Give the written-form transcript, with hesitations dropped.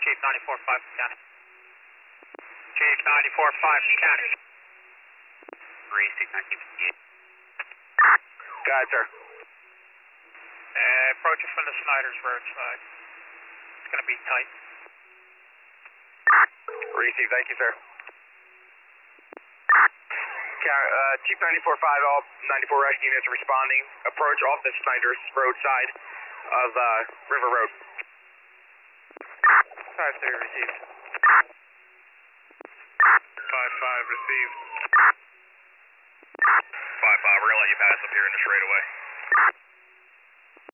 Chief 94-5 County. Chief 94-5 County. Racing 1958. Go ahead, sir. Approaching from the Snyder's Road side. It's going to be tight. Receive, thank you, sir. Chief 94-5, all 94 rescue units responding. Approach off the Snyder's Road side of River Road. 5-3 received. 5-5 received. 5-5, we're going to let you pass up here in the straightaway.